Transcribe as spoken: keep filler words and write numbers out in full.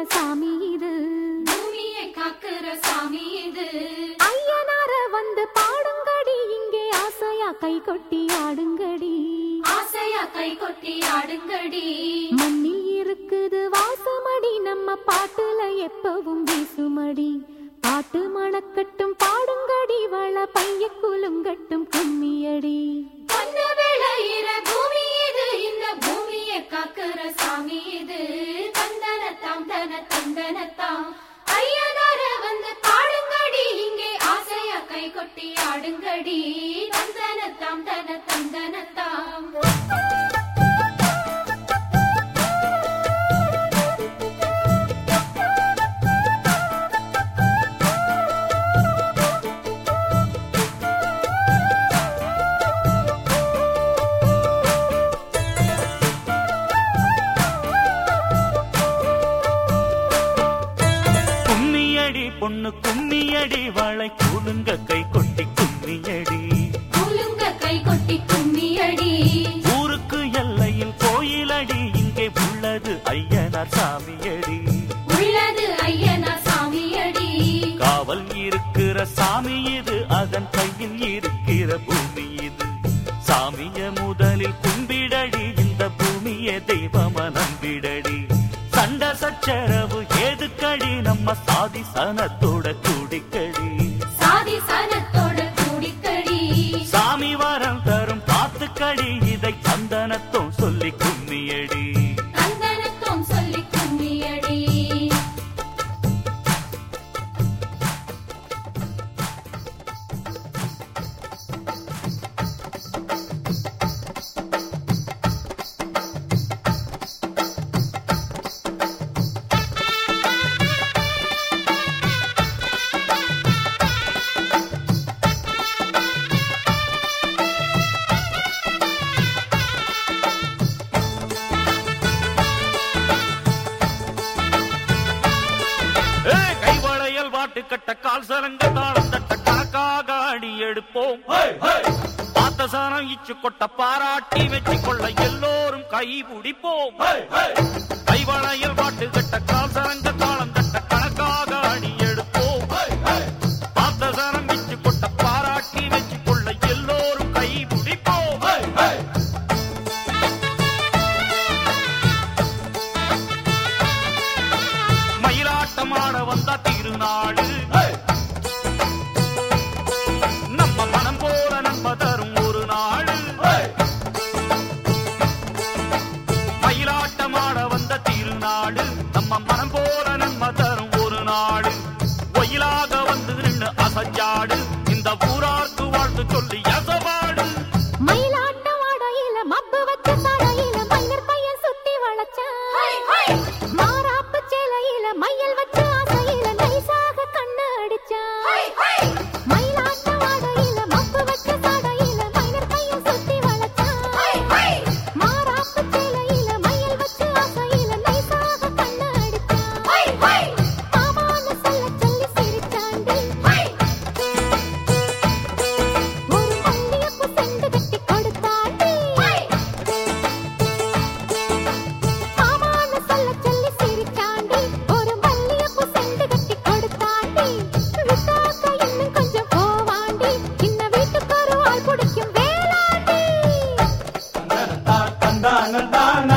சாமி இது, பூமியை காக்குற சாமி இது. ஐயனார வந்து பாடுங்கடி, இங்கே ஆசையா கை கொட்டி ஆடுங்கடி, ஆசையா கை கொட்டி ஆடுங்கடி. மண்ணில் இருக்குது வாசமடி, நம்ம பாட்டுல எப்பவும் வீசுமடி, பாட்டு மணக்கட்டும் பாடுங்கடி, வள பைய குலுங்கட்டும் கும்மியடி. பொன்ன விளையிற பூமி இது, இந்த பூமியை காக்குற சாமி இது. தந்தனத்தாம் தன தந்தனத்தாம் ஐயனார வந்து பாடுங்கடி, இங்கே ஆசையா கை கொட்டி ஆடுங்கடி. தந்தனத்தாம் தன தந்தனத்தாம். பொண்ணு கும்மியடி, வாழை கூலுங்க கை கொட்டி கும்மியடி, கூலுங்க கை கொட்டி கும்மியடி. ஊருக்கு எல்லையில் கோயிலடி, இங்கே உள்ளது ஐயனார் சாமியடி, உள்ளது ஐயனார் சாமியடி. காவல் இருக்கிற சாமி இது, அதன் கையில் இருக்கிற பூமி இது. சாமிய முதலில் கும்பிடடி, இந்த பூமியை தெய்வம நம்பிடடி. சண்ட சச்சரவு ஏதுக்கடி, நம்ம சாதி சனத்தோட கூடிக்கடி, சாதி சனத்தோட கூடிக்கடி. சாமி வரம் தரும் பாத்துக்கடி, இதை சந்தனத்தும் சொல்லி கும்மியடி, சந்தனத்தும் சொல்லி கும்மியடி. கட்ட கால் சலங்க தாளம் தட்ட கணக்காக அடி எடுப்போம். பார்த்த சாரம் இச்சு கொட்ட பாராட்டி வச்சு கொள்ள எல்லோரும் கை பிடிப்போம். கைவளையல் பாட்டு கட்ட கால் சலங்க தாளம் தட்ட கணக்காக அடி எடுப்போம். பார்த்த சாரம் இச்சு கொட்ட பாராட்டி வச்சு கொள்ள எல்லோரும் கை பிடிப்போம். மயிலாட்டமாட வந்தா திருநாடு, நம்ம மனம் போல நன்மை தரும் ஒரு நாடு. மயிலாட்டமாட வந்த திருநாடு, நம்ம மனம் போல நன்மை தரும் ஒரு நாடு. ஒயிலாக வந்து நின்று அசஞ்சாடு, இந்த ஊரார்க்கு வாழ்த்து சொல்லி அசவாடு. மயிலாட்டமாடையில மப்பு வச்ச சாடையில மயிலர் பையன் சுத்தி வளச்சா, மாறாப்பு சேலையில மையல் வச்ச ஆசையில நைசாக கண்ணு அடிச்சா. மயிலாட்டமாடையில மப்பு வச்ச சாடையில மயிலர் பையன் சுத்தி வளச்சா, மாறாப்பு சேலையில மையல் வச்ச ஆசையில நைசாக கண்ணு அடிச்சா. மாமான்னு சொல்ல சொல்லி சிரிச்சாண்டி, ஒரு மல்லியப்பு செண்டு கட்டி கொடுத்தாண்டி. மாமான்னு சொல்ல சொல்லி சிரிச்சாண்டி, ஒரு மல்லியப்பு செண்டு கட்டி கொடுத்தாண்டி. விட்டாக்க இன்னும் கொஞ்சம் போவாண்டி, சின்ன வீட்டுக்கு ஒரு ஆள் பிடிக்கும் வேளாண்டி. தந்தான